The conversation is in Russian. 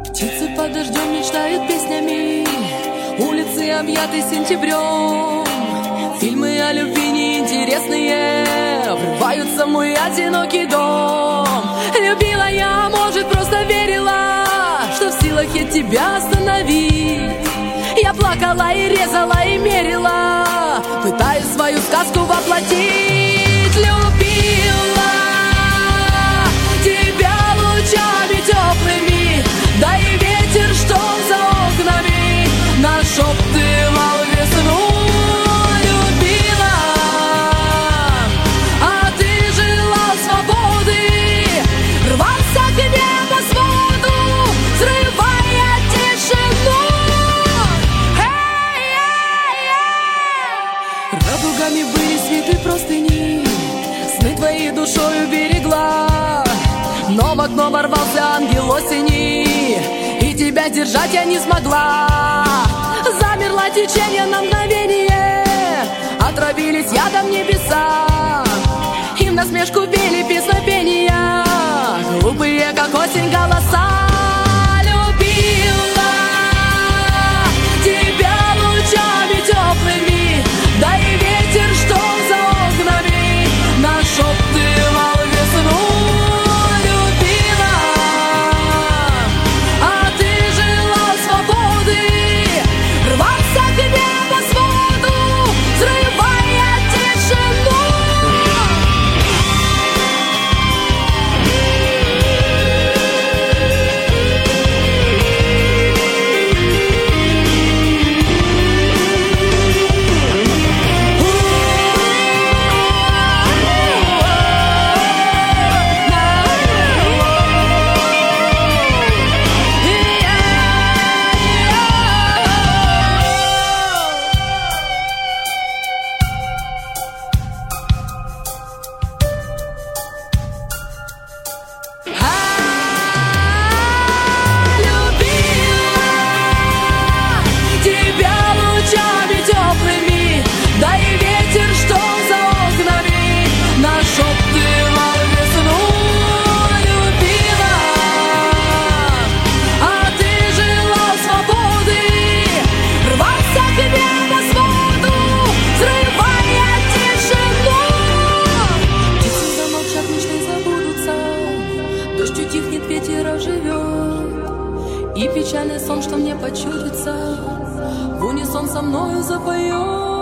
Птицы под дождем мечтают песнями, улицы объяты сентябрем. Фильмы о любви неинтересные врываются в мой одинокий дом. Любила я, может, просто верила, что в силах я тебя остановить. Я плакала и резала и мерила, пытаясь свою сказку воплотить. Любила тебя лучами теплыми, да и ветер, что за окнами нашептывал весну. Любила, а ты желал свободы, рвался к небосводу, взрывая тишину. Радугами были свиты простыни, сны твои душою берегла. Но в окно ворвался ангел осени, и тебя держать я не смогла. Замерло течение на мгновение, отравились ядом небеса, и в насмешку пели песнопения, глупые, как осень, голоса. Любила тебя лучами теплыми, да и ветер, что за окнами нашептывал весну. Любила, а ты желал свободы, рвался к небосводу, взрывая тишину. И печальный сон, что мне почудится, в унисон со мною запоет.